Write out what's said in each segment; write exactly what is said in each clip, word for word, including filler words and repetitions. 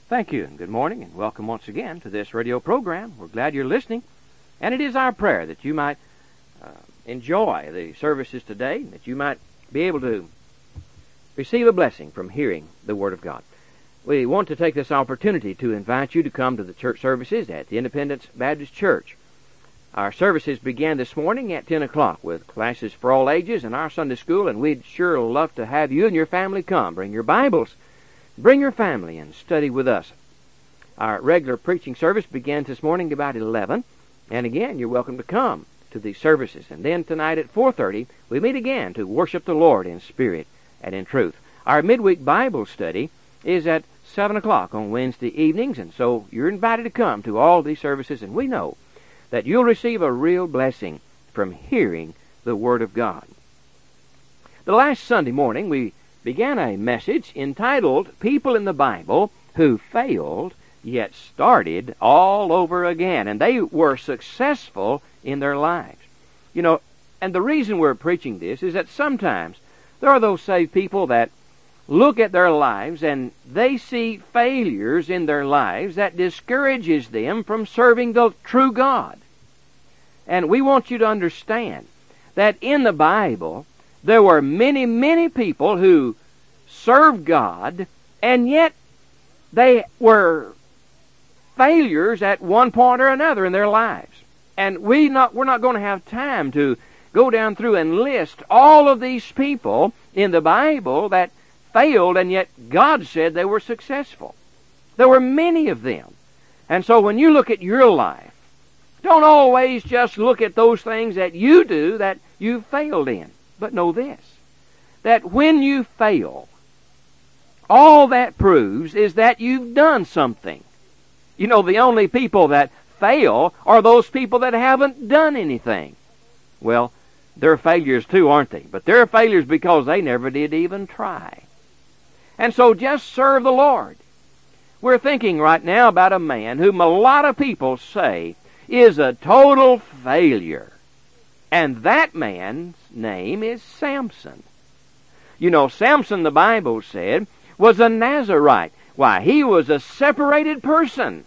Thank you, and good morning, and welcome once again to this radio program. We're glad you're listening, and it is our prayer that you might uh, enjoy the services today, and that you might be able to receive a blessing from hearing the Word of God. We want to take this opportunity to invite you to come to the church services at the Independence Baptist Church. Our services began this morning at ten o'clock with classes for all ages and our Sunday school, and we'd sure love to have you and your family come. Bring your Bibles. Bring your family and study with us. Our regular preaching service begins this morning about eleven. And again, you're welcome to come to these services. And then tonight at four thirty, we meet again to worship the Lord in spirit and in truth. Our midweek Bible study is at seven o'clock on Wednesday evenings. And so you're invited to come to all these services. And we know that you'll receive a real blessing from hearing the Word of God. The last Sunday morning, we began a message entitled People in the Bible Who Failed Yet Started All Over Again. And they were successful in their lives. You know, and the reason we're preaching this is that sometimes there are those saved people that look at their lives and they see failures in their lives that discourages them from serving the true God. And we want you to understand that in the Bible, there were many, many people who served God, and yet they were failures at one point or another in their lives. And we not, we're not going to have time to go down through and list all of these people in the Bible that failed, and yet God said they were successful. There were many of them. And so when you look at your life, don't always just look at those things that you do that you failed in. But know this, that when you fail, all that proves is that you've done something. You know, the only people that fail are those people that haven't done anything. Well, they're failures too, aren't they? But they're failures because they never did even try. And so just serve the Lord. We're thinking right now about a man whom a lot of people say is a total failure. And that man's name is Samson. You know, Samson, the Bible said, was a Nazarite. Why, he was a separated person.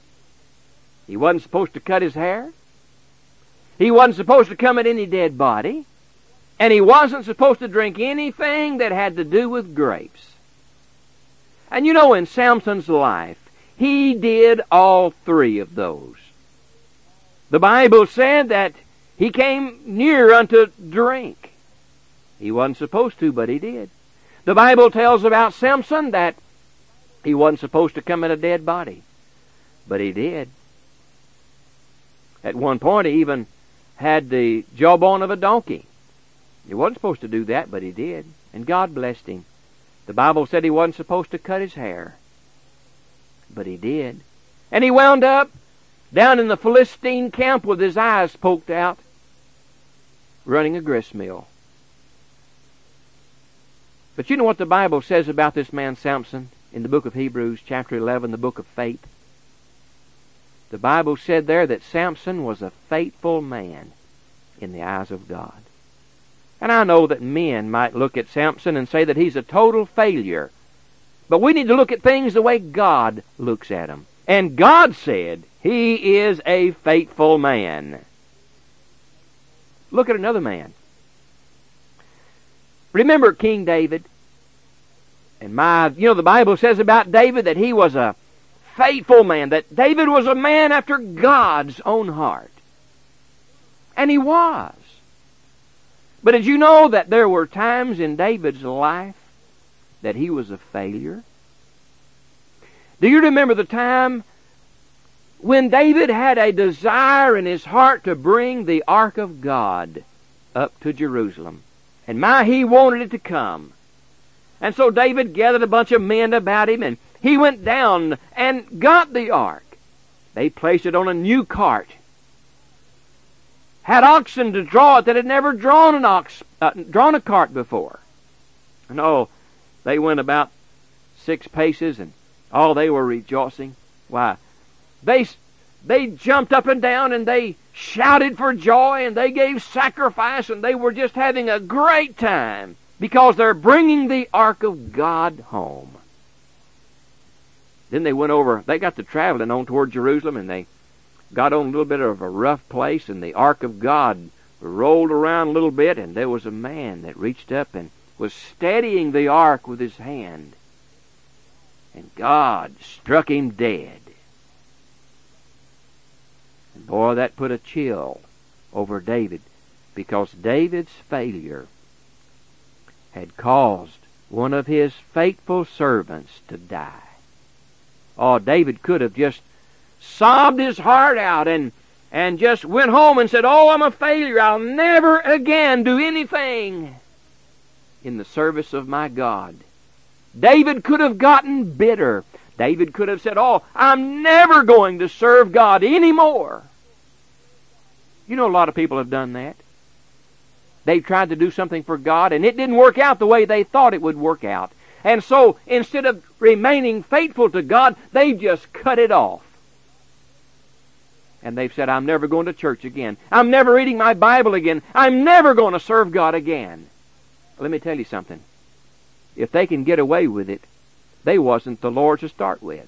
He wasn't supposed to cut his hair. He wasn't supposed to come at any dead body. And he wasn't supposed to drink anything that had to do with grapes. And you know, in Samson's life, he did all three of those. The Bible said that he came near unto drink. He wasn't supposed to, but he did. The Bible tells about Samson that he wasn't supposed to come in a dead body, but he did. At one point, he even had the jawbone of a donkey. He wasn't supposed to do that, but he did, and God blessed him. The Bible said he wasn't supposed to cut his hair, but he did. And he wound up down in the Philistine camp with his eyes poked out, running a grist mill. But you know what the Bible says about this man Samson in the book of Hebrews, chapter eleven, the book of faith? The Bible said there that Samson was a faithful man in the eyes of God. And I know that men might look at Samson and say that he's a total failure. But we need to look at things the way God looks at them. And God said he is a faithful man. Look at another man. Remember King David? And my, you know, the Bible says about David that he was a faithful man, that David was a man after God's own heart. And he was. But did you know that there were times in David's life that he was a failure? Do you remember the time when David had a desire in his heart to bring the ark of God up to Jerusalem? And my, he wanted it to come. And so David gathered a bunch of men about him, and he went down and got the ark. They placed it on a new cart. Had oxen to draw it that had never drawn an ox, uh, drawn a cart before. And oh, they went about six paces, and oh, they were rejoicing. Why, they they jumped up and down, and they shouted for joy, and they gave sacrifice, and they were just having a great time because they're bringing the ark of God home. then they went over, they got to traveling on toward Jerusalem, and they got on a little bit of a rough place, and the ark of God rolled around a little bit, and there was a man that reached up and was steadying the ark with his hand. And God struck him dead. And boy, that put a chill over David, because David's failure had caused one of his faithful servants to die. Oh, David could have just sobbed his heart out and, and just went home and said, "Oh, I'm a failure. I'll never again do anything in the service of my God." David could have gotten bitter. David could have said, "Oh, I'm never going to serve God anymore." You know, a lot of people have done that. They've tried to do something for God, and it didn't work out the way they thought it would work out. And so, instead of remaining faithful to God, they just cut it off. And they've said, "I'm never going to church again. I'm never reading my Bible again. I'm never going to serve God again." Let me tell you something. If they can get away with it, they wasn't the Lord to start with.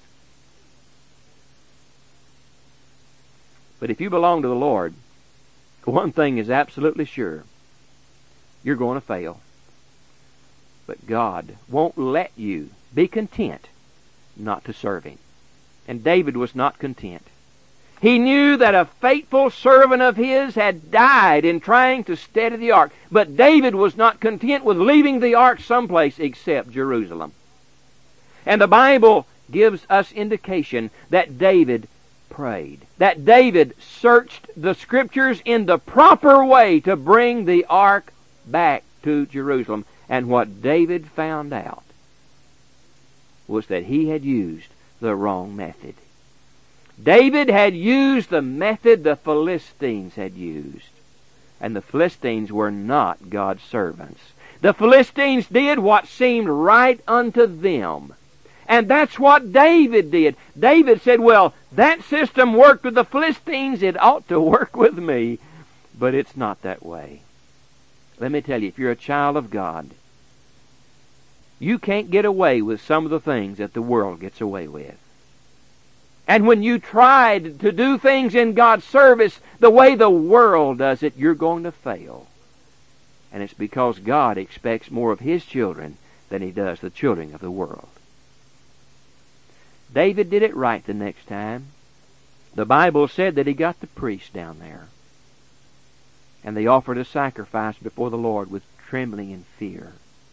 But if you belong to the Lord, one thing is absolutely sure. You're going to fail. But God won't let you be content not to serve Him. And David was not content. He knew that a faithful servant of his had died in trying to steady the ark. But David was not content with leaving the ark someplace except Jerusalem. And the Bible gives us indication that David prayed. That David searched the Scriptures in the proper way to bring the ark back to Jerusalem. And what David found out was that he had used the wrong method. David had used the method the Philistines had used. And the Philistines were not God's servants. The Philistines did what seemed right unto them. And that's what David did. David said, "Well, that system worked with the Philistines. It ought to work with me." But it's not that way. Let me tell you, if you're a child of God, you can't get away with some of the things that the world gets away with. And when you try to do things in God's service the way the world does it, you're going to fail. And it's because God expects more of His children than He does the children of the world. David did it right the next time. The Bible said that he got the priest down there. And they offered a sacrifice before the Lord with trembling and fear.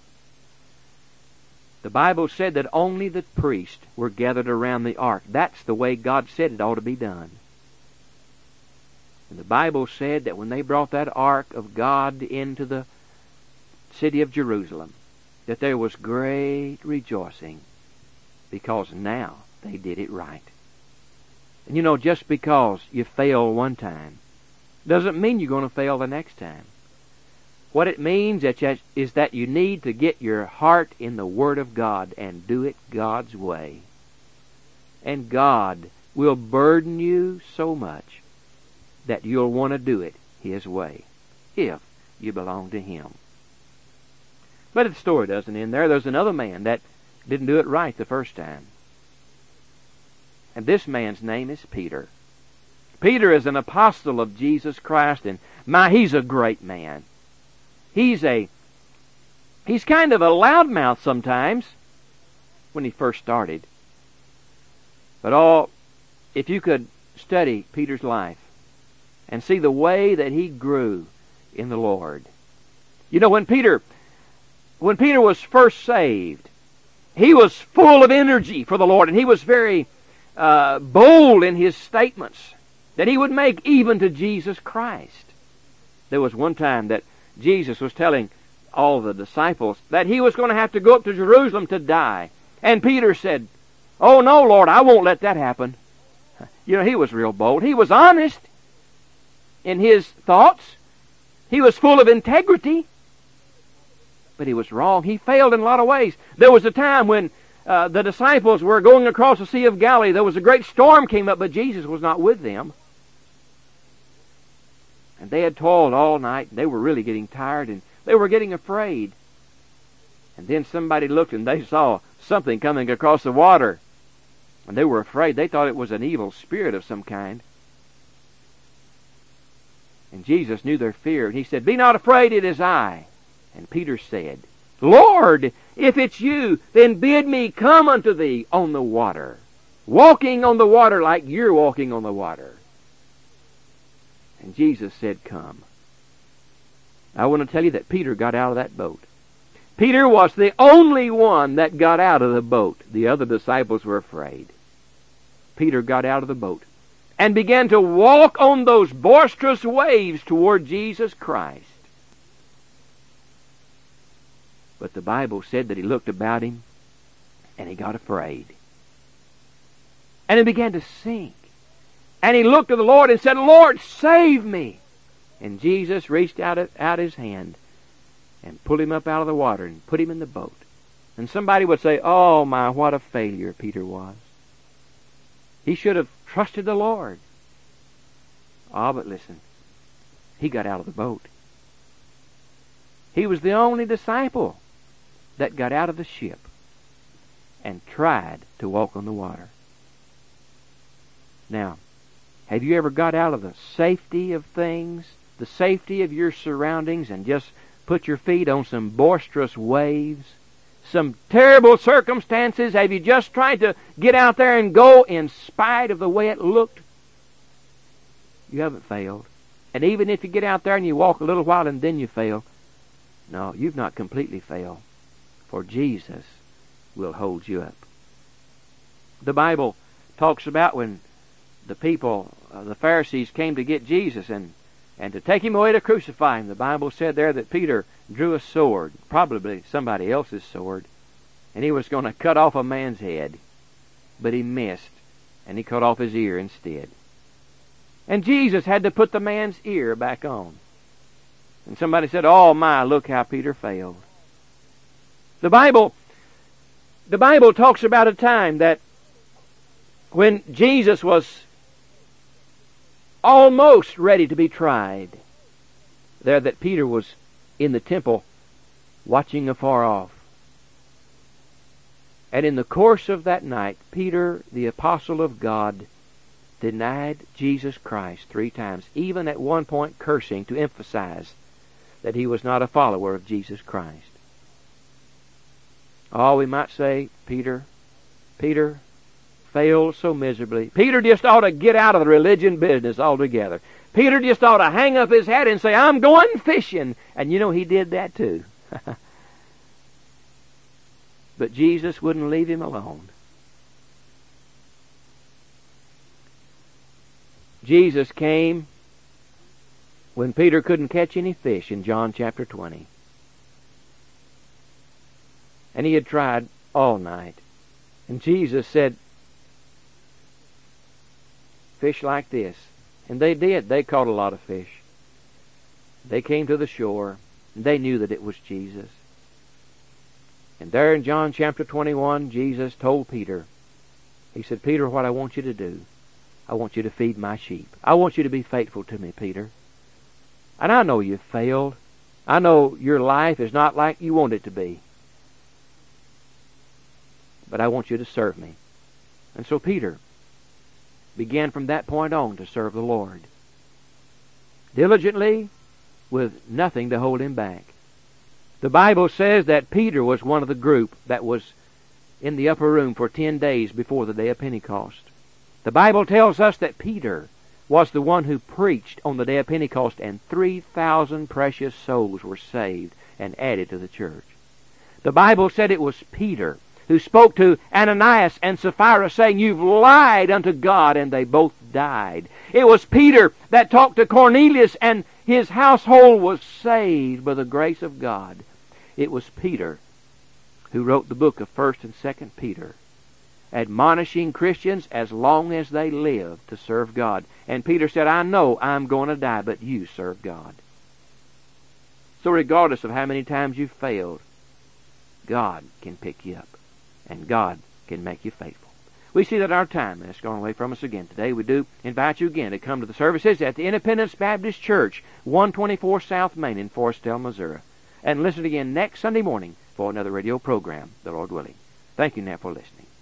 The Bible said that only the priests were gathered around the ark. That's the way God said it ought to be done. And the Bible said that when they brought that ark of God into the city of Jerusalem, that there was great rejoicing, because now they did it right. And you know, just because you fail one time doesn't mean you're going to fail the next time. What it means is that you need to get your heart in the Word of God and do it God's way. And God will burden you so much that you'll want to do it His way, if you belong to Him. But the story doesn't end there. There's another man that didn't do it right the first time. And this man's name is Peter. Peter is an apostle of Jesus Christ, and my, he's a great man. He's a, he's kind of a loudmouth sometimes when he first started. But oh, if you could study Peter's life and see the way that he grew in the Lord. You know, when Peter, when Peter was first saved, he was full of energy for the Lord, and he was very uh, bold in his statements that he would make even to Jesus Christ. There was one time that Jesus was telling all the disciples that he was going to have to go up to Jerusalem to die. And Peter said, "Oh no, Lord, I won't let that happen." You know, he was real bold. He was honest in his thoughts. He was full of integrity. But he was wrong. He failed in a lot of ways. There was a time when uh, the disciples were going across the Sea of Galilee. There was a great storm came up, but Jesus was not with them. And they had toiled all night. And they were really getting tired, and they were getting afraid. And then somebody looked, and they saw something coming across the water. And they were afraid. They thought it was an evil spirit of some kind. And Jesus knew their fear, and he said, "Be not afraid, it is I." And Peter said, "Lord, if it's you, then bid me come unto thee on the water." Walking on the water like you're walking on the water. And Jesus said, "Come." I want to tell you that Peter got out of that boat. Peter was the only one that got out of the boat. The other disciples were afraid. Peter got out of the boat and began to walk on those boisterous waves toward Jesus Christ. But the Bible said that he looked about him and he got afraid. And he began to sink. And he looked to the Lord and said, "Lord, save me." And Jesus reached out, out his hand and pulled him up out of the water and put him in the boat. And somebody would say, "Oh my, what a failure Peter was. He should have trusted the Lord." Ah, but listen, he got out of the boat. He was the only disciple that got out of the ship and tried to walk on the water. Now, have you ever got out of the safety of things, the safety of your surroundings, and just put your feet on some boisterous waves, some terrible circumstances? Have you just tried to get out there and go in spite of the way it looked? You haven't failed. And even if you get out there and you walk a little while and then you fail, no, you've not completely failed, for Jesus will hold you up. The Bible talks about when the people, uh, the Pharisees, came to get Jesus and, and to take him away to crucify him. The Bible said there that Peter drew a sword, probably somebody else's sword, and he was going to cut off a man's head. But he missed, and he cut off his ear instead. And Jesus had to put the man's ear back on. And somebody said, "Oh my, look how Peter failed." The Bible, the Bible talks about a time that when Jesus was almost ready to be tried, there that Peter was in the temple watching afar off. And in the course of that night, Peter, the apostle of God, denied Jesus Christ three times, even at one point cursing to emphasize that he was not a follower of Jesus Christ. Oh, we might say, Peter, Peter failed so miserably. Peter just ought to get out of the religion business altogether. Peter just ought to hang up his hat and say, "I'm going fishing." And you know, he did that too. But Jesus wouldn't leave him alone. Jesus came when Peter couldn't catch any fish in John chapter twenty. And he had tried all night. And Jesus said, "Fish like this." And they did. They caught a lot of fish. They came to the shore, and they knew that it was Jesus. And there in John chapter twenty-one, Jesus told Peter, he said, "Peter, what I want you to do, I want you to feed my sheep. I want you to be faithful to me, Peter. And I know you've failed. I know your life is not like you want it to be. But I want you to serve me." And so Peter began from that point on to serve the Lord diligently, with nothing to hold him back. The Bible says that Peter was one of the group that was in the upper room for ten days before the day of Pentecost. The Bible tells us that Peter was the one who preached on the day of Pentecost, and three thousand precious souls were saved and added to the church. The Bible said it was Peter who spoke to Ananias and Sapphira, saying, "You've lied unto God," and they both died. It was Peter that talked to Cornelius, and his household was saved by the grace of God. It was Peter who wrote the book of First and Second Peter, admonishing Christians as long as they live to serve God. And Peter said, "I know I'm going to die, but you serve God." So regardless of how many times you've failed, God can pick you up, and God can make you faithful. We see that our time has gone away from us again today. We do invite you again to come to the services at the Independence Baptist Church, one twenty-four South Main in Forestell, Missouri. And listen again next Sunday morning for another radio program, the Lord willing. Thank you now for listening.